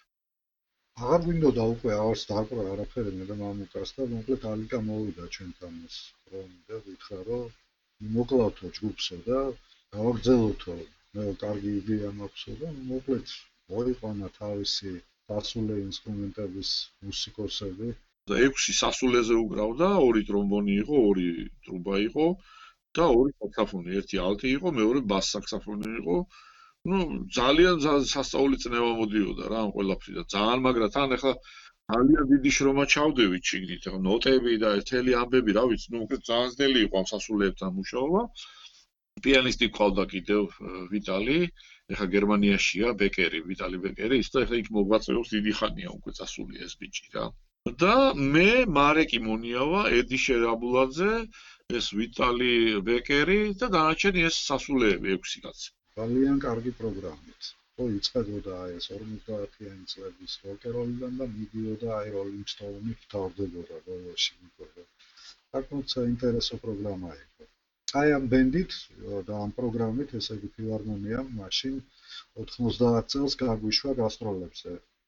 აღარ გვინდოდა უკვე აღარც დაკვრა არაფერი მე და მამუკას და მოკლედ ალიკა მოვიდა ჩვენთან ეს რომ და ვითხრა რომ მოკლავთო ჯგუფსო და გავაგრძელოთო მე კარგი იდეა მაქვსო და მოკლედ მოიყვანა თავისი სასულე ინსტრუმენტების მუსიკოსები და ექვსი სასულეზე უკრავდა, ორი ტრომბონი იყო, ორი ტრუბა იყო და ორი საქსაფონი, ერთი ალტი იყო, მეორე ბას საქსაფონი იყო. Ну, ძალიან სასწაული წნევა მოდიოდა რა ამ ყველაფრიდან. ძალიან მაგრათან ახლა ძალიან დიდი შრომა ჩავდევით შიგნით, ახლა ნოტები და ერთელი ამბები, რა ვიცი, ну, ძალიან ძნელი იყო ამ სასულეებთან მუშაობა. პიანისტი ყავდა კიდევ ვიტალი, ახლა გერმანიაშია, ბეკერი, ვიტალი ბეკერი, ის და ახლა იქ მოგვაწევს დიდი ხანია უკვე წასული ეს ბიჭი რა. და მე მარეკი მონიავა, ედი შერაბულაძე, ეს ვიტალი ბეკერი და დანარჩენი ეს სასულეები ექვსი კაცი. ძალიან კარგი პროგრამით. ხო, იწყებოდა ეს ორმოცდაათიანი წლების როკეროლიდან და მიდიოდა აი როლინგ სტოუნი თავდებოდა ბოლოში მიყოდა. საკმაოდ საინტერესო პროგრამა იყო. აი ამ ბენდით და ამ პროგრამით, ესე იგი ფილარმონიამ მაშინ ოთხმოცდაათ წელს გაგვიშვა გასტროლებზე.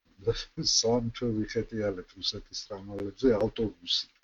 სამ თვე ვიხეტიალეთ რუსეთის რამალებზე ავტობუსით.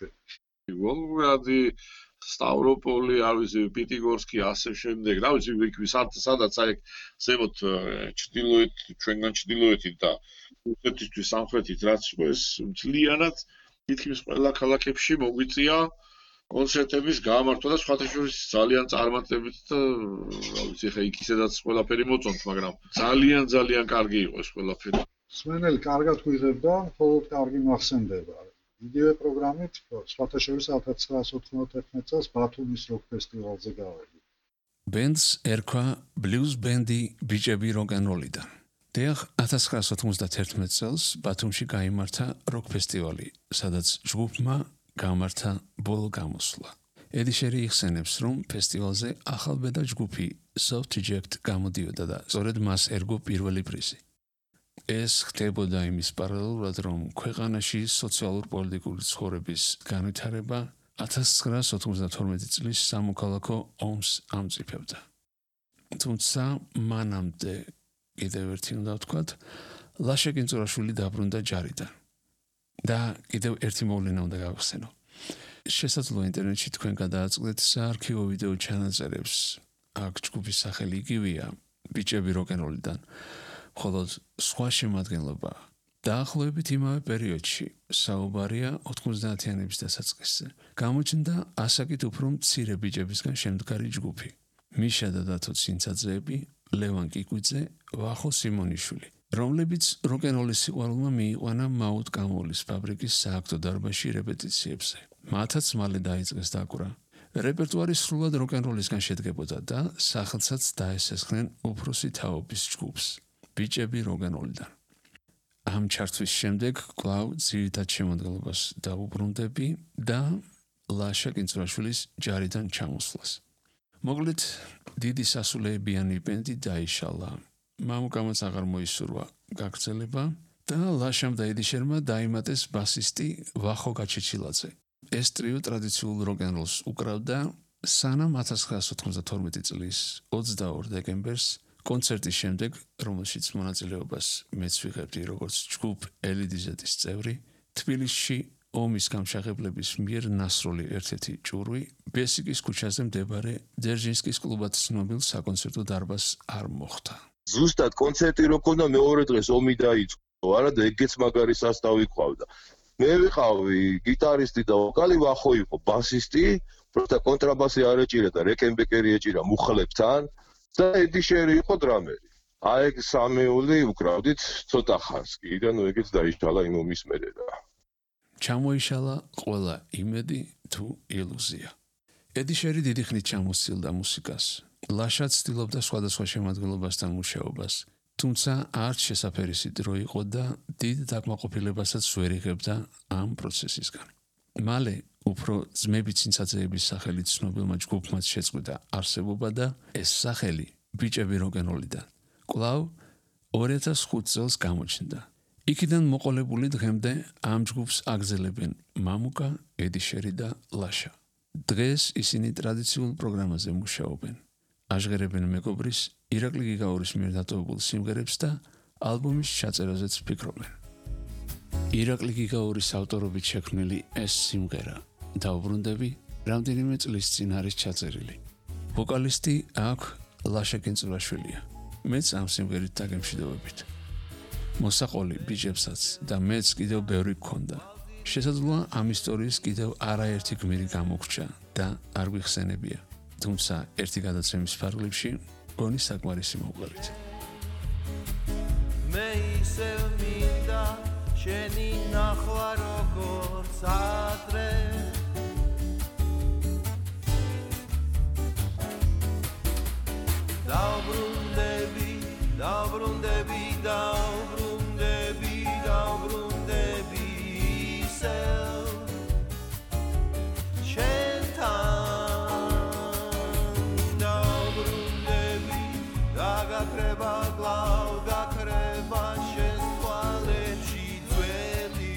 ვოლგრადი სტავროპოლი, არ ვიცი, პიტიგორსკი, ასე შემდეგ, რა ვიცი, იქ სადაც აი ზემოთ ჩრდილოეთ, ჩვენგან ჩრდილოეთით და რუსეთისთვის სამხრეთით რაც იყო ეს მთლიანად თითქმის ყველა ქალაქებში მოგვიწია კონცერტების გამართვა და სხვათა შორის ძალიან წარმატებით და რა ვიცი, ხა იქ ისედაც ყველაფერი მოწონთ, მაგრამ ძალიან ძალიან კარგი იყო ეს ყველაფერი. სვენელი კარგად გვიღებდა, მხოლოდ კარგი მახსენდება. იგივე პროგრამით სხვათა შორის ათას ცხრაასი ოთხმოცდათერთმეტ წელს ბათუმის როკ ფესტივალზე გავედით. ბენდს ერქვა ბლუზ ბენდი ბიჭები როკ-ენ-როლიდან. დიახ, ათას ცხრაასი ოთხმოცდათერთმეტ წელს ბათუმში გაიმართა როკ ფესტივალი, სადაც ჯგუფმა გამართა ბოლო გამოსვლა. ედი შერი იხსენებს, რომ ფესტივალზე ახალბედა ჯგუფი Soft Eject გამოდიოდა და სწორედ მას ერგო პირველი პრიზი. ეს ხდებოდა იმის პარალელურად, რომ ქვეყანაში სოციალურ-პოლიტიკური ცხოვრების განვითარება ათას ცხრაასი ოთხმოცდათორმეტი წლის სამოქალაქო ომს ამწიფებდა. თუმცა მანამდე კიდევ ერთი უნდა ვთქვათ, ლაშა კინწურაშვილი დაბრუნდა ჯარიდან. და კიდევ ერთი მოვლენა უნდა გავხსენო. შესაძლოა ინტერნეტში თქვენ გადააწყდეთ საარქივო ვიდეო ჩანაწერებს. აქ ჯგუფის სახელი იგივეა, ბიჭები როკ-ენ-როლიდან. მხოლოდ სხვა შემადგენლობა. დაახლოებით იმავე პერიოდში, საუბარია ოთხმოცდაათიანების დასაწყისზე, გამოჩნდა ასაკით უფრო მცირე ბიჭებისგან შემდგარი ჯგუფი. მიშა და დათო ცინცაძეები, ლევან კიკვიძე, ვახო სიმონიშვილი, რომლებიც როკ-ენ-როლის სიყვარულმა მიიყვანა მაუთ კამოლის ფაბრიკის სააქტო დარბაზში რეპეტიციებზე. მათაც მალე დაიწყეს დაკვრა. რეპერტუარი სრულად როკ-ენ-როლისგან შედგებოდა და სახელსაც დაესესხნენ უფროსი თაობის ჯგუფს. ბიჭები როკ-ენ-როლიდან. ამ ჩართვის შემდეგ კვლავ ძირითად შემოდგომას დაუბრუნდები და ლაშა კინძრაშვილის ჯარიდან ჩამოსვლას. მოკლედ, დიდი სასულეებიანი ბენდი დაიშალა. მამუკამაც აღარ მოისურვა გაგრძელება და ლაშამ და ედიშერმა დაიმატეს ბასისტი ვახო გაჩეჩილაძე. ეს ტრიო ტრადიციულ როკ-ენ-როლს უკრავდა სანამ ათას ცხრაასი ოთხმოცდათორმეტი წლის ოცდაორ დეკემბერს კონცერტის შემდეგ, რომელშიც მონაწილეობას მეც ვიღებდი როგორც ჯგუფ ელიდიზეთის წევრი, თბილისში ომის გამშაღებლების მიერ ნასროლი ერთ-ერთი ჭურვი ბესიკის ქუჩაზე მდებარე ძერჟინსკის კლუბად ცნობილ საკონცერტო დარბაზს არ მოხვდა. ზუსტად კონცერტი რო ქონდა მეორე დღეს ომი დაიწყო, არა და ეგეც მაგარი სასტავი ყავდა. მე ვიყავი გიტარისტი და ვოკალი, ვახო იყო ბასისტი, პროტა კონტრაბასი არ ეჭირა და რეკენბეკერი ეჭირა მუხლებთან და ედიშერი იყო დრამერი. აი ეგ სამეული უკრავდით ცოტა ხანს კი და ნუ ეგეც დაიშალა იმ ომის მერე რა. ჩამოიშალა ყველა იმედი თუ ილუზია. ედიშერი დიდი ხნით ჩამოსცილდა მუსიკას. ლაშა ცდილობდა სხვადასხვა შემადგენლობასთან მუშაობას, თუმცა არც შესაფერისი დრო იყო და დიდ დაკმაყოფილებასაც ვერ იღებდა ამ პროცესისგან. მალე უფრო ძმები ცინცაძეების სახელით ცნობილმა ჯგუფმა შეწყვიტა არსებობა და ეს სახელი ბიჭები როკ-ენ-როლიდან კვლავ ორი ათას ხუთი წელს გამოჩნდა. იქიდან მოყოლებული დღემდე ამ ჯგუფს აგზელებენ მამუკა, ედიშერი და ლაშა. დღეს ისინი ტრადიციულ პროგრამაზე მუშაობენ. აჟღერებენ მეგობრის ირაკლი გიგაურის მიერ დატოვებულ სიმღერებს და ალბომის ჩაწერაზეც ფიქრობენ. ირაკლი გიგაურის ავტორობით შექმნილი ეს სიმღერა დაუბრუნდები რამდენიმე წლის წინ არის ჩაწერილი. ვოკალისტი აქ ლაშა კინძრაშვილია. მეც ამ სიმღერით დაგემშვიდობებით. მოსაყოლი ბიჭებსაც და მეც კიდევ ბევრი გქონდა. შესაძლოა ამ ისტორიის კიდევ არაერთი გმირი გამოგრჩა და არ გვიხსენებია. თუმცა ერთი გადაცემის ფარგლებში გონი საკმარისი მოუყევით. მე ისევ მინდა შენი ნახვა როგორც ადრე დაუბრუნდები დაუბრუნდები დაუბრუნდები დაუბრუნდები ისევ შენთან დაუბრუნდები გაგაქრება გლავ გაქრება შენს თვალებში ძველი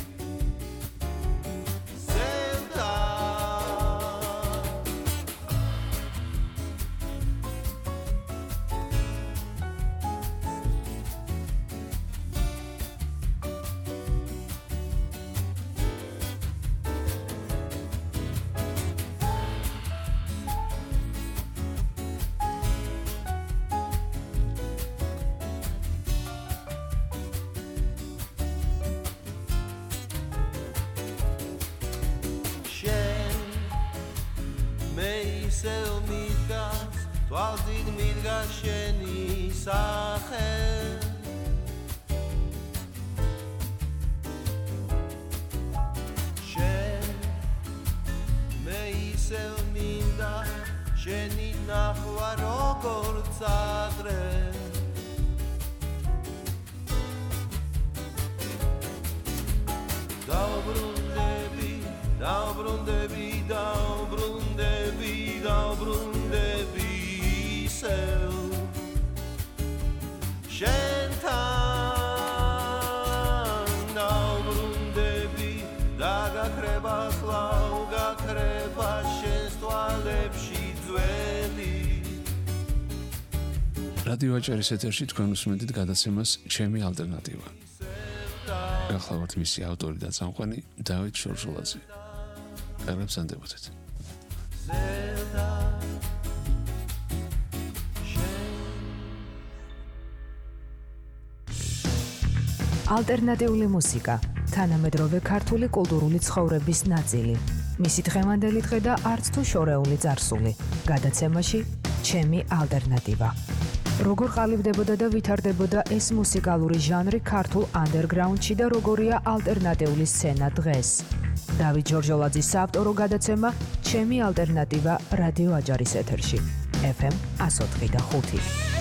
ისევ მიდგას თვალზით მიდგას შენი სახე შენ მე ისევ მინდა შენი ნახვა როგორც ადრე დაუბრუნდები დაუბრუნდები დაუბრუნდები დაუბრუნდები ისევ შენთან დაუბრუნდები და გაქრება ხლავ გაქრება შენს თვალებში ძველი რადიო აჭარის ეთერში თქვენ უსმენთ გადაცემას ჩემი ალტერნატივა. გახლავართ მისი ავტორი და წამყვანი დავით შორშულაძე. კარგად სანდებოდეთ. ალტერნატიული მუსიკა, თანამედროვე ქართული კულტურული ცხოვრების ნაწილი. მისი დღევანდელი დღე და არც თუ შორეული წარსული. გადაცემაში ჩემი ალტერნატივა. როგორ ყალიბდებოდა და ვითარდებოდა ეს მუსიკალური ჟანრი ქართულ ანდერგრაუნდში და როგორია ალტერნატიული სცენა დღეს. დავით ჯორჯოლაძის საავტორო გადაცემა ჩემი ალტერნატივა რადიო აჭარის ეთერში. ეფ ემ one oh four point five.